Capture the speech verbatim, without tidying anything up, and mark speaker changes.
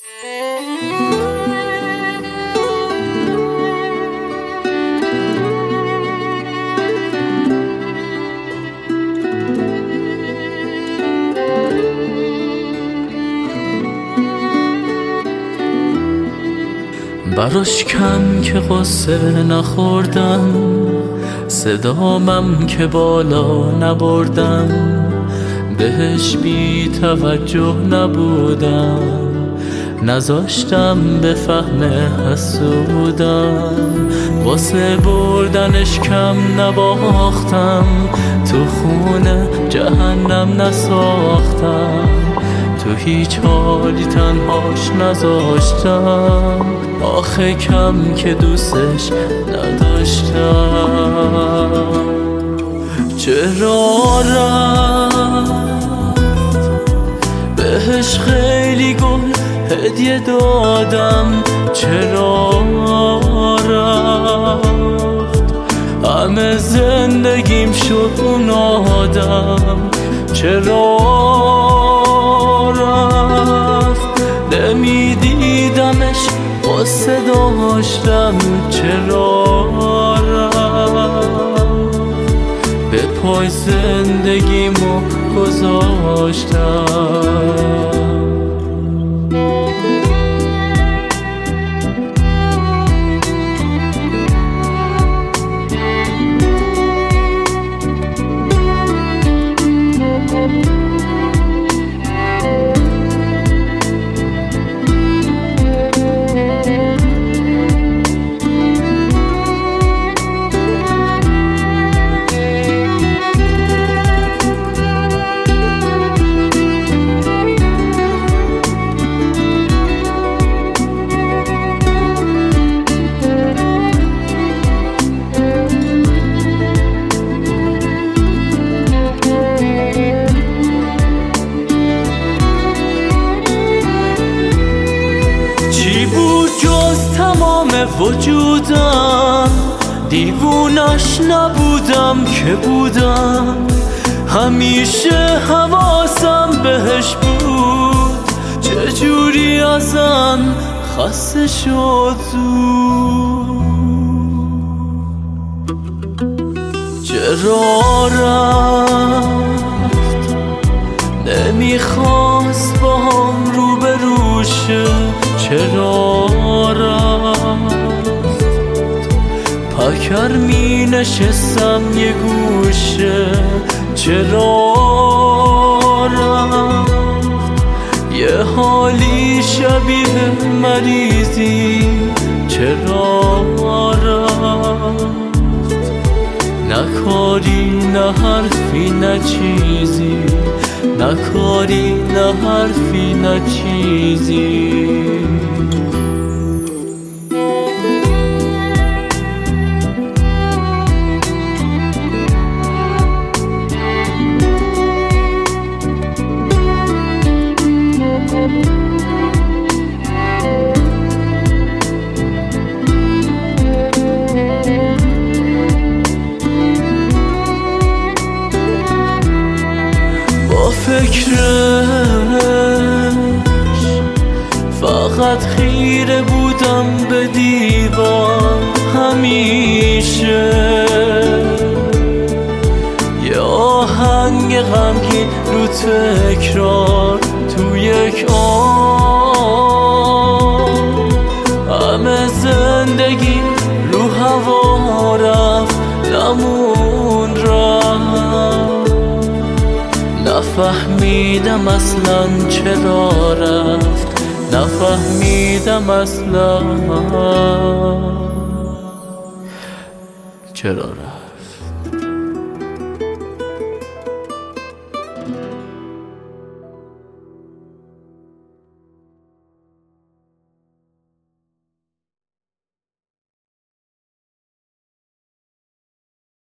Speaker 1: براش کم که قصه نخوردم، صدامم که بالا نبردم، بهش بی توجه نبودم، نذاشتم به فهم حسودم، واسه بردنش کم نباختم، تو خونه جهنم نساختم، تو هیچ حالی تنهاش نذاشتم، آخه کم که دوستش نداشتم. چرا رفت؟ بهش خیلی گل هدیه دادم، چرا رفت؟ همه زندگیم شد اون آدم، چرا رفت؟ نمیدیدمش قصه داشتم، چرا رفت؟ به پای زندگیمو گذاشتم. وجودم دیوونش نبودم که بودم، همیشه حواسم بهش بود، چجوری ازم خسته شد زود. چرا رفت؟ نمیخواست با هم روبرو شه، چرا رفت؟ پکر می نشستم یه گوشه، چرا رفت؟ یه حالی شبیه مریضی، چرا رفت؟ نه کاری نه حرفی نه چیزی، نه کاری نه حرفی نه چیزی. فکرش فقط خیره بودم به دیوار، همیشه یه آهنگ غمگین رو تکرار تو یک آن، همه زندگی رو هوا رفت نمون رفت، نفهمیدم اصلا چرا رفت، نفهمیدم اصلا چرا رفت.